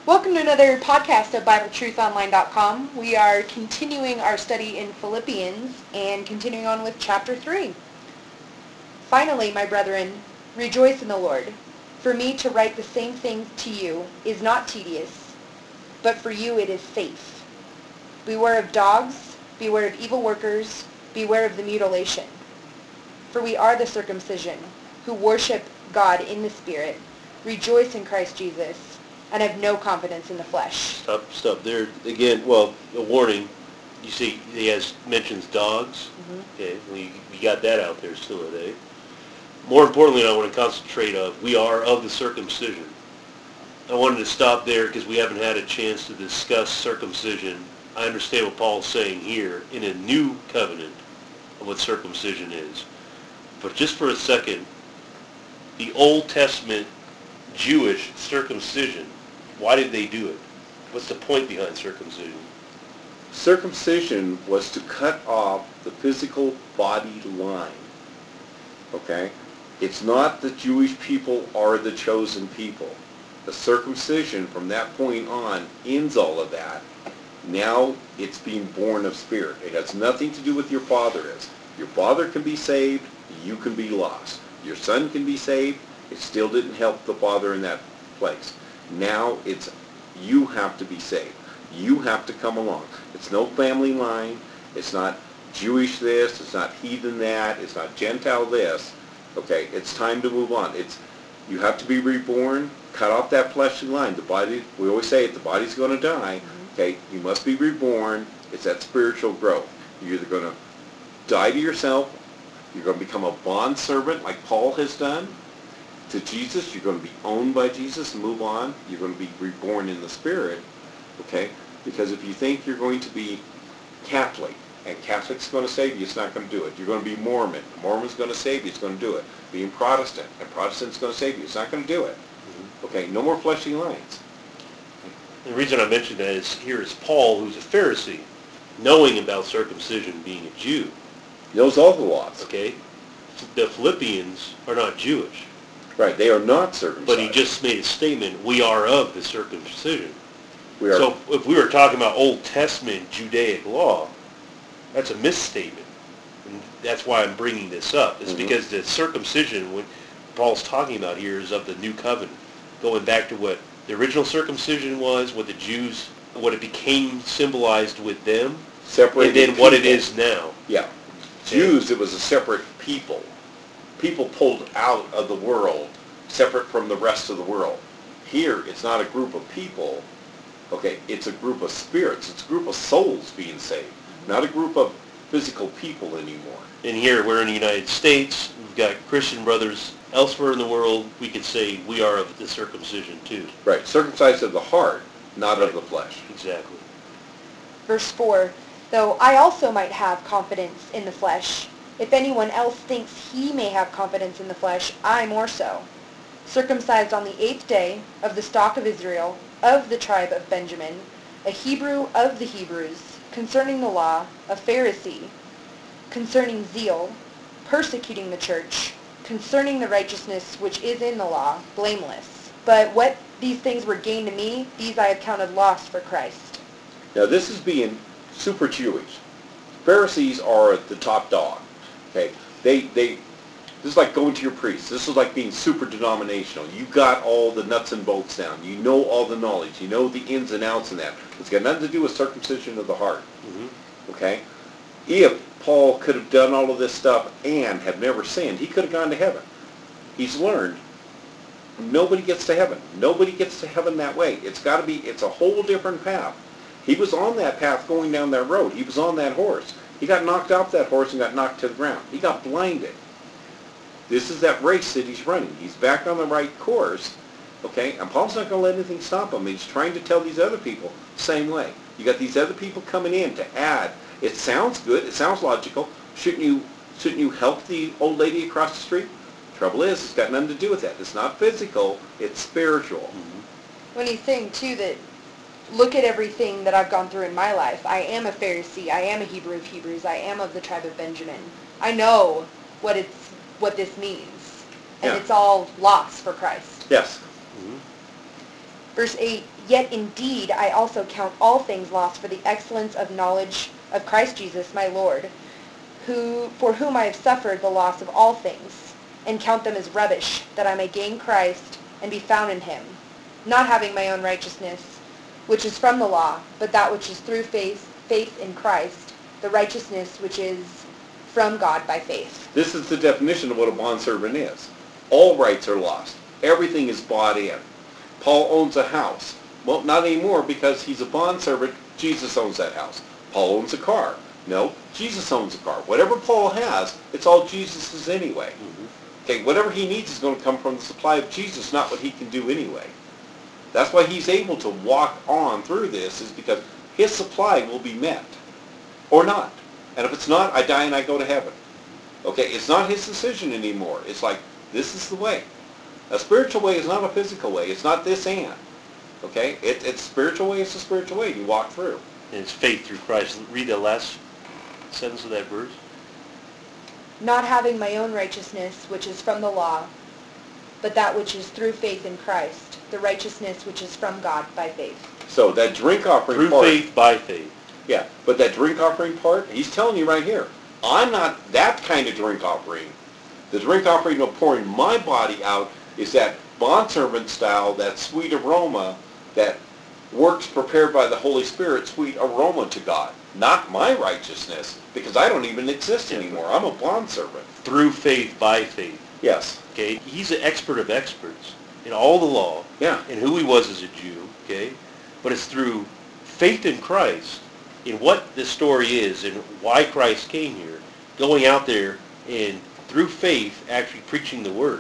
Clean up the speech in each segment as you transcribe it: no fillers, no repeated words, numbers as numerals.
Welcome to another podcast of BibleTruthOnline.com. We are continuing our study in Philippians and continuing on with chapter 3. Finally, my brethren, rejoice in the Lord. For me to write the same things to you is not tedious, but for you it is safe. Beware of dogs, beware of evil workers, beware of the mutilation. For we are the circumcision, who worship God in the Spirit, rejoice in Christ Jesus, and have no confidence in the flesh. Stop there. Again, well, a warning. You see, he mentions dogs. Mm-hmm. Okay, we got that out there still today. More importantly, I want to concentrate on, we are of the circumcision. I wanted to stop there because we haven't had a chance to discuss circumcision. I understand what Paul's saying here in a new covenant of what circumcision is. But just for a second, the Old Testament Jewish circumcision, why did they do it? What's the point behind circumcision? Circumcision was to cut off the physical body line. Okay? It's not the Jewish people are the chosen people. The circumcision from that point on ends all of that. Now it's being born of spirit. It has nothing to do with your father is. Your father can be saved, you can be lost. Your son can be saved, it still didn't help the father in that place. Now it's you have to be saved. You have to come along. It's no family line. It's not Jewish this. It's not heathen that. It's not Gentile this. Okay, it's time to move on. You have to be reborn. Cut off that fleshly line. The body, we always say it, the body's going to die. Okay, you must be reborn. It's that spiritual growth. You're either going to die to yourself. You're going to become a bond servant like Paul has done to Jesus. You're going to be owned by Jesus and move on. You're going to be reborn in the Spirit, okay? Because if you think you're going to be Catholic and Catholic's going to save you, it's not going to do it. You're going to be Mormon. Mormon's going to save you, it's going to do it. Being Protestant and Protestant's going to save you, it's not going to do it. Okay, no more fleshly lines. The reason I mention that is here is Paul, who's a Pharisee, knowing about circumcision, being a Jew. He knows all the laws. Okay? The Philippians are not Jewish. Right, they are not circumcised. But he just made a statement, we are of the circumcision. We are. So if we were talking about Old Testament Judaic law, that's a misstatement. And that's why I'm bringing this up. It's because the circumcision, what Paul's talking about here, is of the new covenant. Going back to what the original circumcision was, what the Jews, what it became symbolized with them, Separated and then people. what it is now. Yeah. Jews, it was a separate people. People pulled out of the world, separate from the rest of the world. Here, it's not a group of people, okay, it's a group of spirits, it's a group of souls being saved, not a group of physical people anymore. And here, we're in the United States, we've got Christian brothers elsewhere in the world, we could say we are of the circumcision too. Right, circumcised of the heart, not of the flesh. Exactly. Verse 4, though I also might have confidence in the flesh. If anyone else thinks he may have confidence in the flesh, I more so. Circumcised on the 8th day, of the stock of Israel, of the tribe of Benjamin, a Hebrew of the Hebrews, concerning the law, a Pharisee, concerning zeal, persecuting the church, concerning the righteousness which is in the law, blameless. But what these things were gain to me, these I have counted loss for Christ. Now this is being super Jewish. Pharisees are the top dog. Okay, this is like going to your priest. This is like being super denominational. You got all the nuts and bolts down. You know all the knowledge. You know the ins and outs in that. It's got nothing to do with circumcision of the heart. Okay, if Paul could have done all of this stuff and have never sinned, he could have gone to heaven. He's learned nobody gets to heaven. Nobody gets to heaven that way. It's got to be. It's a whole different path. He was on that path going down that road. He was on that horse. He got knocked off that horse and got knocked to the ground. He got blinded. This is that race that he's running. He's back on the right course, okay? And Paul's not going to let anything stop him. He's trying to tell these other people the same way. You got these other people coming in to add. It sounds good. It sounds logical. Shouldn't you help the old lady across the street? Trouble is, it's got nothing to do with that. It's not physical. It's spiritual. When he's saying, too, that look at everything that I've gone through in my life. I am a Pharisee. I am a Hebrew of Hebrews. I am of the tribe of Benjamin. I know what this means. And it's all loss for Christ. Yes. Verse 8, yet indeed I also count all things lost for the excellence of knowledge of Christ Jesus my Lord, for whom I have suffered the loss of all things, and count them as rubbish, that I may gain Christ and be found in him, not having my own righteousness, which is from the law, but that which is through faith in Christ, the righteousness which is from God by faith. This is the definition of what a bondservant is. All rights are lost. Everything is bought in. Paul owns a house. Well, not anymore because he's a bondservant. Jesus owns that house. Paul owns a car. No, Jesus owns a car. Whatever Paul has, it's all Jesus's anyway. Okay, whatever he needs is going to come from the supply of Jesus, not what he can do anyway. That's why he's able to walk on through this, is because his supply will be met. Or not. And if it's not, I die and I go to heaven. Okay, it's not his decision anymore. It's like, this is the way. A spiritual way is not a physical way. It's not this and. Okay? It's spiritual way, it's a spiritual way. You walk through. And it's faith through Christ. Read the last sentence of that verse. Not having my own righteousness, which is from the law, but that which is through faith in Christ, the righteousness which is from God by faith. So that drink offering Through part. faith, by faith. Yeah, but that drink offering part, he's telling you right here, I'm not that kind of drink offering. The drink offering of pouring my body out is that bondservant style, that sweet aroma, that works prepared by the Holy Spirit, sweet aroma to God. Not my righteousness, because I don't even exist anymore. I'm a bondservant. Through faith, by faith. Yes. Okay? He's an expert of experts in all the law. Yeah. And who he was as a Jew. Okay? But it's through faith in Christ, in what this story is and why Christ came here, going out there and through faith actually preaching the word.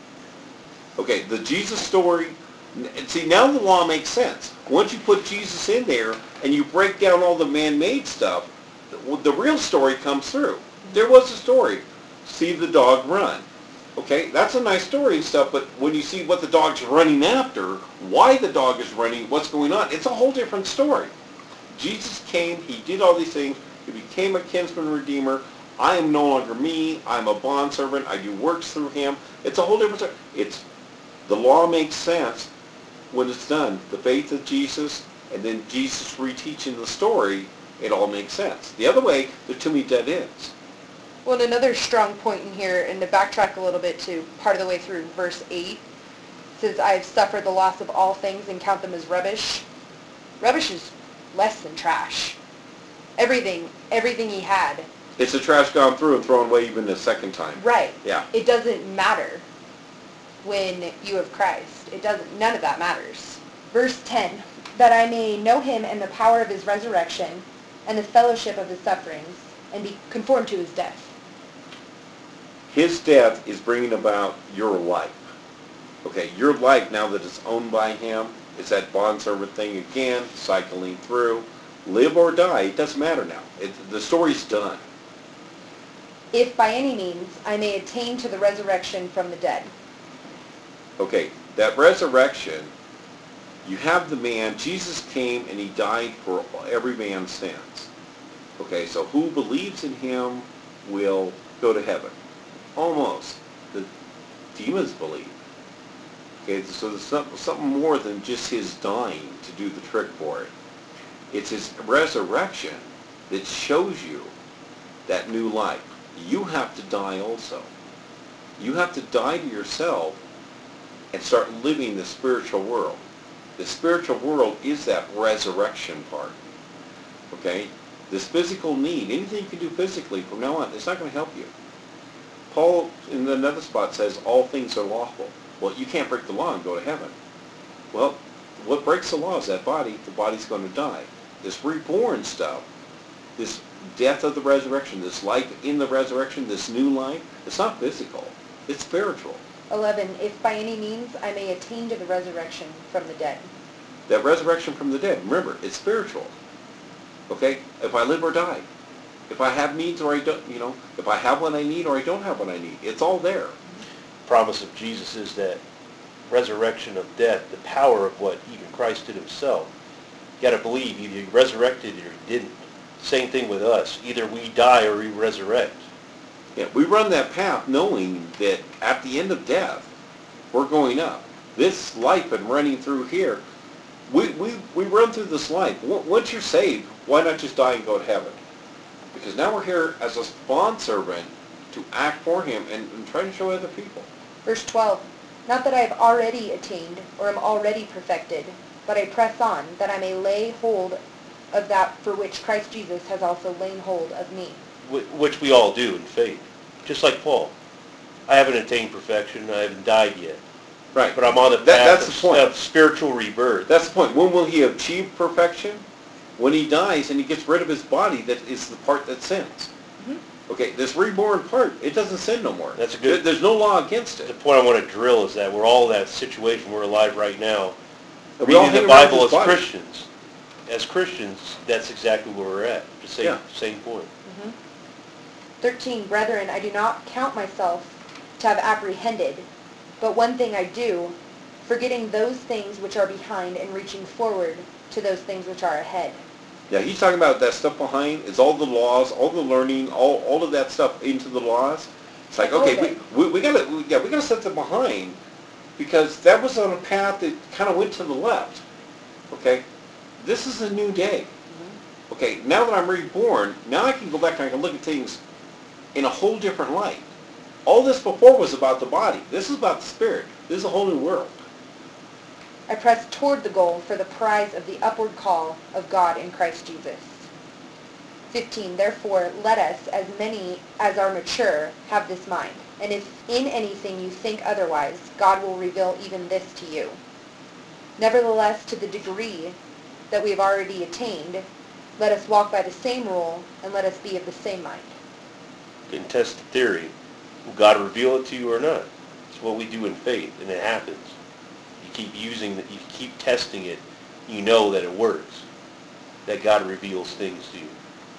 Okay, the Jesus story, and see, now the law makes sense. Once you put Jesus in there and you break down all the man-made stuff, the real story comes through. There was a story. See the dog run. Okay, that's a nice story and stuff, but when you see what the dog's running after, why the dog is running, what's going on, it's a whole different story. Jesus came, he did all these things, he became a kinsman redeemer. I am no longer me, I'm a bondservant, I do works through him. It's a whole different story. The law makes sense when it's done. The faith of Jesus, and then Jesus reteaching the story, it all makes sense. The other way, there are too many dead ends. Well, and another strong point in here, and to backtrack a little bit to part of the way through verse 8, says, I have suffered the loss of all things and count them as rubbish. Rubbish is less than trash. Everything he had. It's the trash gone through and thrown away even the second time. Right. Yeah. It doesn't matter when you have Christ. None of that matters. Verse 10, that I may know him and the power of his resurrection and the fellowship of his sufferings and be conformed to his death. His death is bringing about your life. Okay, your life now that it's owned by him, it's that bondservant thing again, cycling through. Live or die, it doesn't matter now. The story's done. If by any means I may attain to the resurrection from the dead. Okay, that resurrection, you have the man, Jesus came and he died for every man's sins. Okay, so who believes in him will go to heaven. Almost. The demons believe. Okay, so there's something more than just his dying to do the trick for it. It's his resurrection that shows you that new life. You have to die also. You have to die to yourself and start living the spiritual world. The spiritual world is that resurrection part. Okay? This physical need, anything you can do physically from now on, it's not going to help you. Paul, in another spot, says all things are lawful. Well, you can't break the law and go to heaven. Well, what breaks the law is that body. The body's going to die. This reborn stuff, this death of the resurrection, this life in the resurrection, this new life, it's not physical. It's spiritual. 11, if by any means I may attain to the resurrection from the dead. That resurrection from the dead, remember, it's spiritual. Okay? If I live or die. If I have needs or I don't, if I have what I need or I don't have what I need. It's all there. Promise of Jesus is that resurrection of death, the power of what even Christ did himself. You got to believe either he resurrected or he didn't. Same thing with us. Either we die or we resurrect. Yeah, we run that path knowing that at the end of death, we're going up. This life and running through here, we run through this life. Once you're saved, why not just die and go to heaven? Because now we're here as a bondservant to act for him and try to show other people. Verse 12, not that I have already attained or am already perfected, but I press on, that I may lay hold of that for which Christ Jesus has also laid hold of me. Which we all do in faith. Just like Paul. I haven't attained perfection. I haven't died yet. Right. But I'm on the That's the path point. of spiritual rebirth. That's the point. When will he achieve perfection? When he dies and he gets rid of his body that is the part that sins. Mm-hmm. Okay, this reborn part, it doesn't sin no more. That's a good... There's no law against The it. point I want to drill is that we're all in that situation. We're alive right now. And we all Reading hang the around Bible his as body. Christians. As Christians, that's exactly where we're at. The same point. Mm-hmm. 13, brethren, I do not count myself to have apprehended, but one thing I do, forgetting those things which are behind and reaching forward to those things which are ahead. Yeah, he's talking about that stuff behind is all the laws, all the learning, all of that stuff into the laws. It's like, okay, we gotta set them behind because that was on a path that kind of went to the left. Okay, this is a new day. Mm-hmm. Okay, now that I'm reborn, now I can go back and I can look at things in a whole different light. All this before was about the body. This is about the spirit. This is a whole new world. I press toward the goal for the prize of the upward call of God in Christ Jesus. 15, therefore let us, as many as are mature, have this mind. And if in anything you think otherwise, God will reveal even this to you. Nevertheless, to the degree that we have already attained, let us walk by the same rule, and let us be of the same mind. You can test the theory. Will God reveal it to you or not? It's what we do in faith, and it happens. You keep using it, you keep testing it, you know that it works, that God reveals things to you.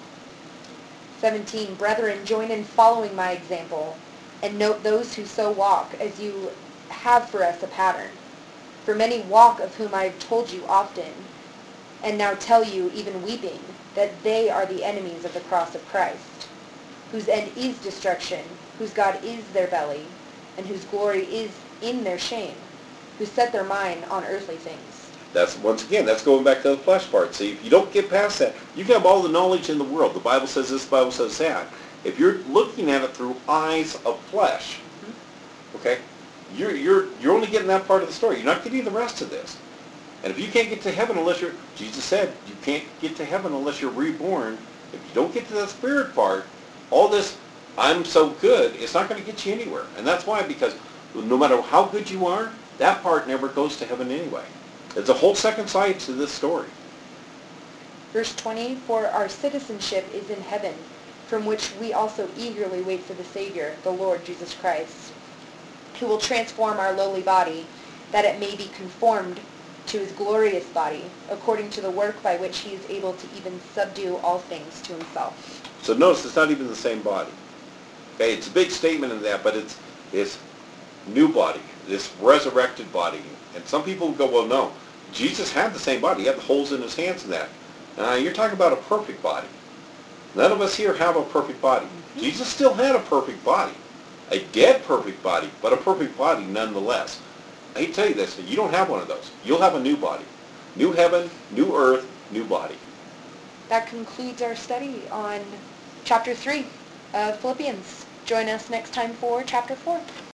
17, brethren, join in following my example, and note those who so walk, as you have for us a pattern. For many walk, of whom I have told you often, and now tell you, even weeping, that they are the enemies of the cross of Christ, whose end is destruction, whose God is their belly, and whose glory is in their shame, who set their mind on earthly things. That's, once again, that's going back to the flesh part. See, if you don't get past that, you can have all the knowledge in the world. The Bible says this, the Bible says that. If you're looking at it through eyes of flesh, okay, you're only getting that part of the story. You're not getting the rest of this. And if you can't get to heaven unless you're, Jesus said, you can't get to heaven unless you're reborn. If you don't get to that spirit part, all this, I'm so good, it's not going to get you anywhere. And that's why, because no matter how good you are, that part never goes to heaven anyway. There's a whole second side to this story. Verse 20, for our citizenship is in heaven, from which we also eagerly wait for the Savior, the Lord Jesus Christ, who will transform our lowly body, that it may be conformed to his glorious body, according to the work by which he is able to even subdue all things to himself. So notice it's not even the same body. Okay, it's a big statement in that, but it's new body, this resurrected body. And some people go, well, no, Jesus had the same body. He had the holes in his hands and that. You're talking about a perfect body. None of us here have a perfect body. Mm-hmm. Jesus still had a perfect body. A dead perfect body, but a perfect body nonetheless. I hate to tell you this, you don't have one of those. You'll have a new body. New heaven, new earth, new body. That concludes our study on chapter 3 of Philippians. Join us next time for chapter 4.